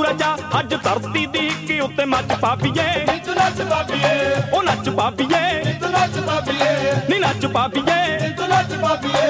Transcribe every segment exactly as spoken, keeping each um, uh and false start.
ਰਜਾ ਅੱਜ ਧਰਤੀ ਦੀ ਹਿੱਕ ਉੱਤੇ ਮੱਚ ਪਾਪੀਏ ਨੀ ਤੂੰ ਨੱਚ ਬਾਬੀਏ ਉਹ ਨੱਚ ਪਾਪੀਏ ਨੀ ਤੂੰ ਨੱਚ ਬਾਬੀਏ ਨੀ ਨੱਚ ਪਾਪੀਏ ਨੀ ਤੂੰ ਨੱਚ ਬਾਬੀਏ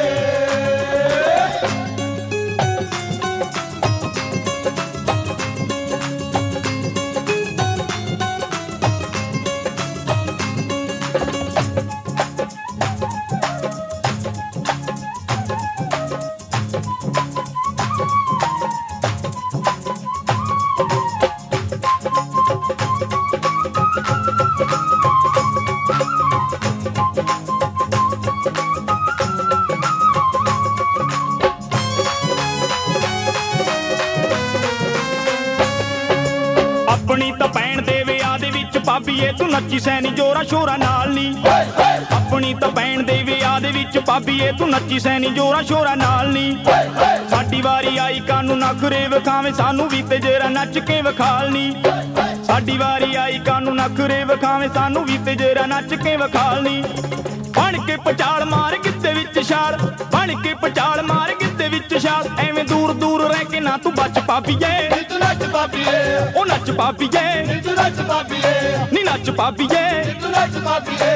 ਆਪਣੀ ਤਾਂ ਭੈਣ ਦੇ ਵਿਆਹ ਦੇ ਵਿੱਚ ਭਾਬੀਏ ਤੂੰ ਨੱਚੀ ਸੈਨੀ ਜੋਰਾ ਸ਼ੋਰਾ ਨਾਲ ਨੀ ਆਪਣੀ ਤਾਂ ਭੈਣ ਦੇ ਵਿਆਹ ਦੇ ਵਿੱਚ ਭਾਬੀਏ ਤੂੰ ਨੱਚੀ ਸੈਨੀ ਜੋਰਾ ਸ਼ੋਰਾ ਨਾਲ ਨੀ ਸਾਡੀ ਵਾਰੀ ਆਈ ਕਾਨੂੰ ਨਖਰੇ ਵਿਖਾਵੇਂ ਸਾਨੂੰ ਵੀ ਤੇ ਜਰਾ ਨੱਚ ਕੇ ਵਿਖਾਲਨੀ ਸਾਡੀ ਵਾਰੀ ਆਈ ਕਾਨੂੰ ਨਖਰੇ ਵਿਖਾਵੇਂ ਸਾਨੂੰ ਵੀ ਤੇ ਜਰਾ ਨੱਚ ਕੇ ਵਿਖਾਲਨੀ ਬਣ ਕੇ ਪਚਾਲ ਮਾਰ ਗਿੱਧੇ ਵਿੱਚ ਛਾਲ ਬਣ ਕੇ ਪਚਾਲ ਮਾਰ ਗਿੱਧੇ ਵਿੱਚ ਛਾਲ ਐਵੇਂ ਦੂਰ ਦੂਰ ਰਹਿ ਕੇ ਨਾ ਤੂੰ ਬਚ ਪਾਪੀਏ ਨੀ ਤੂੰ ਨੱਚ ਬਾਬੀਏ ਉਹ ਨੱਚ ਪਾਪੀਏ ਨੀ ਤੂੰ ਨੱਚ ਬਾਬੀਏ ਨੀ ਨੱਚ ਪਾਪੀਏ ਨੀ ਤੂੰ ਨੱਚ ਬਾਬੀਏ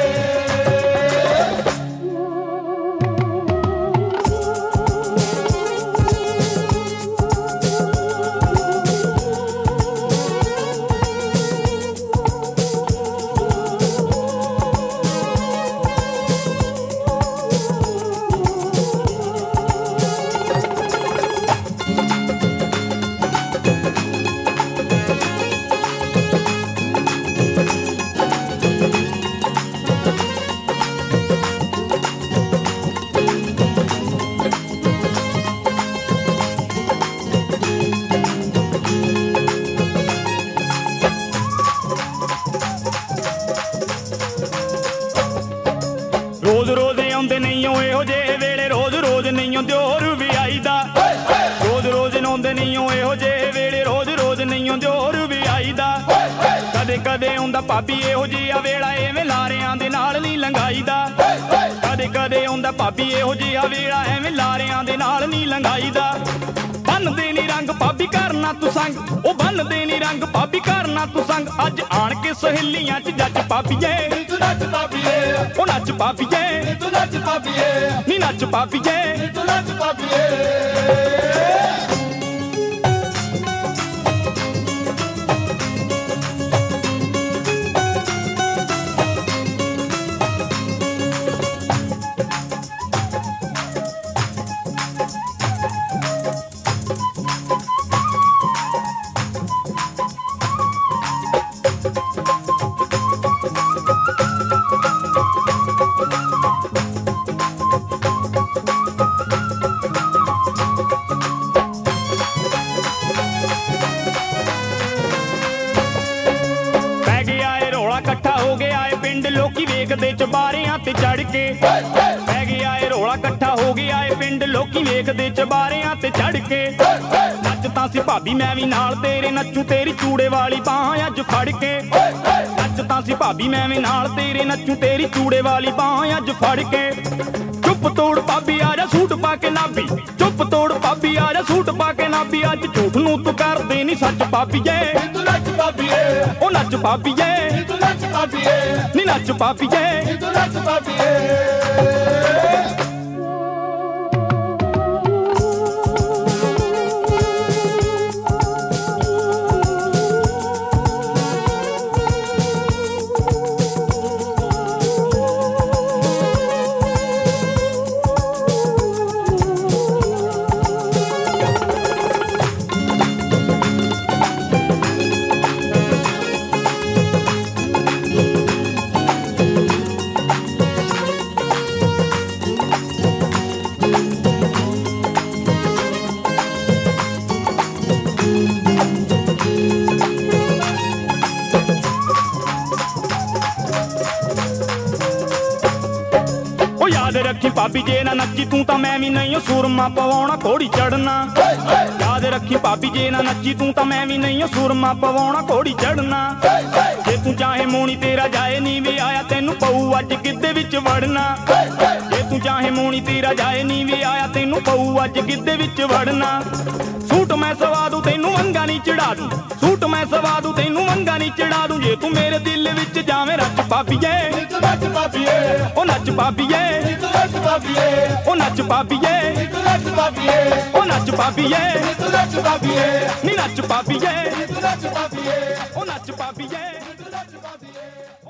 ਰੋਜ਼ ਰੋਜ਼ ਆਉਂਦੇ ਨਹੀਂ ਓ ਇਹੋ ਜਿਹੇ ਵੇਲੇ ਰੋਜ਼ ਰੋਜ਼ ਨਹੀਂ ਆਉਂਦੇ ਹੋਰ ਵੀ ਆਈਦਾ ਰੋਜ਼ ਰੋਜ਼ ਆਉਂਦੇ ਨਹੀਂ ਓ ਇਹੋ ਜਿਹੇ ਵੇਲੇ ਰੋਜ਼ ਰੋਜ਼ ਨਹੀਂ ਆਉਂਦੇ ਹੋਰ ਵੀ ਆਈਦਾ ਕਦੇ ਕਦੇ ਆਉਂਦਾ ਭਾਬੀ ਇਹੋ ਜਿਹਾ ਵੇਲਾ ਐਵੇਂ ਲਾਰਿਆਂ ਦੇ ਨਾਲ ਨਹੀਂ ਲੰਘਾਈਦਾ ਕਦੇ ਕਦੇ ਆਉਂਦਾ ਭਾਬੀ ਇਹੋ ਜਿਹਾ ਵੇਲਾ ਐਵੇਂ ਲਾਰਿਆਂ ਦੇ ਨਾਲ ਨਹੀਂ ਲੰਘਾਈਦਾ ਬੰਨਦੇ ਨੀ ਰੰਗ ਭਾਬੀ ਕਰਨਾ ਤੂੰ ਸੰਗ ਉਹ ਬੰਨਦੇ ਨੀ ਰੰਗ ਭਾਬੀ ਕਰਨਾ ਤੂੰ ਸੰਗ ਅੱਜ ਆਣ ਕੇ ਸਹੇਲੀਆਂ ਚ ਜੱਜ ਭਾਬੀਏ ਨੀ ਤੂੰ ਨੱਚ ਬਾਬੀਏ ਉਹ ਨੱਚ ਪਾਪੀਏ ਨੀ ਤੂੰ ਨੱਚ ਬਾਬੀਏ ਨੀ ਨੱਚ ਪਾਪੀਏ ਨੀ ਤੂੰ ਨੱਚ ਬਾਬੀਏ ਇਕੱਠਾ ਹੋ ਗਿਆ ਏ ਪਿੰਡ ਲੋਕੀ ਵੇਖਦੇ ਚਬਾਰਿਆਂ ਤੇ ਚੜ ਕੇ ਪੈ ਗਿਆ ਏ ਰੋਲਾ ਇਕੱਠਾ ਹੋ ਗਿਆ ਏ ਪਿੰਡ ਲੋਕੀ ਵੇਖਦੇ ਚਬਾਰਿਆਂ ਤੇ ਚੜ ਕੇ ਨੱਚ ਤਾਂ ਸੀ ਭਾਬੀ ਮੈਂ ਵੀ ਨਾਲ ਤੇਰੇ ਨੱਚੂ ਤੇਰੀ ਚੂੜੇ ਵਾਲੀ ਬਾਂਹ ਅੱਜ ਫੜ ਕੇ ਨੱਚ ਤਾਂ ਸੀ ਭਾਬੀ ਮੈਂ ਵੀ ਨਾਲ ਤੇਰੇ ਨੱਚੂ ਤੇਰੀ ਚੂੜੇ ਵਾਲੀ ਬਾਂਹ ਅੱਜ ਫੜ ਕੇ ਚੁੱਪ ਤੋੜ ਭਾਬੀ ਆ ਜਾ ਸੂਟ ਪਾ ਕੇ ਨਾਭੀ ਚੁੱਪ ਤੋੜ ਭਾਬੀ ਆ ਜਾ ਸੂਟ ਪਾ ਕੇ ਨਾਭੀ ਅੱਜ ਝੂਠ ਨੂੰ ਤੂੰ ਕਰਦੇ ਨੀ ਸੱਚ ਭਾਬੀਏ ਨੀ ਤੂੰ ਨੱਚ ਬਾਬੀਏ ਉਹ ਨੱਚ ਭਾਬੀਏ ਨੀ ਤੂੰ ਨੱਚ ਬਾਬੀਏ ਨੀ ਨੱਚ ਭਾਬੀਏ ਨੀ ਤੂੰ ਨੱਚ ਬਾਬੀਏ ਰੱਖੀ ਭਾਬੀ ਜੇ ਨਾ ਨੱਚੀ ਤੂੰ ਤਾਂ ਮੈਂ ਵੀ ਨਹੀਂ ਸੂਰਮਾ ਪਵਾਉਣਾ ਘੋੜੀ ਚੜਨਾ ਯਾਦ ਰੱਖੀ ਭਾਬੀ ਜੇ ਨਾ ਨੱਚੀ ਤੂੰ ਤਾਂ ਮੈਂ ਵੀ ਨਹੀਂ ਸੂਰਮਾ ਪਵਾਉਣਾ ਘੋੜੀ ਚੜਨਾ ਜੇ ਤੂੰ ਚਾਹੇ ਮੋਣੀ ਤੇਰਾ ਜਾਏ ਨੀ ਵੀ ਆਇਆ ਤੈਨੂੰ ਪਊ ਅੱਜ ਗਿੱਧੇ ਵਿੱਚ ਵੜਨਾ ਜੇ ਤੂੰ ਚਾਹੇ ਮੋਣੀ ਤੇਰਾ ਜਾਏ ਨੀ ਵੀ ਆਇਆ ਤੈਨੂੰ ਪਊ ਅੱਜ ਗਿੱਧੇ ਵਿੱਚ ਵੜਨਾ ਸੂਟ ਮੈਂ ਸਵਾ ਦੂੰ ਤੈਨੂੰ ਵੰਗਾ ਨਹੀਂ ਚੜਾ ਦੂੰ, ਸੂਟ ਮੈਂ ਸਵਾ ਦੂੰ ਤੈਨੂੰ ਵੰਗਾ ਨਹੀਂ ਚੜਾ ਦੂੰ, ਜੇ ਤੂੰ ਮੇਰੇ ਦਿਲ ਵਿੱਚ ਜਾਵੇਂ ਰੱਜ ਬਾਬੀਏ, ਨੱਚ ਬਾਬੀਏ, ਉਹ ਨੱਚ ਬਾਬੀਏ, ਨੱਚ ਬਾਬੀਏ, ਉਹ ਨੱਚ ਬਾਬੀਏ, ਨੱਚ ਬਾਬੀਏ, ਉਹ ਨੱਚ ਬਾਬੀਏ, ਨੱਚ ਬਾਬੀਏ, ਨੀ ਨੱਚ ਬਾਬੀਏ, ਨੱਚ ਬਾਬੀਏ, ਉਹ ਨੱਚ ਬਾਬੀਏ। ਨੱਚ ਬਾਬੀਏ।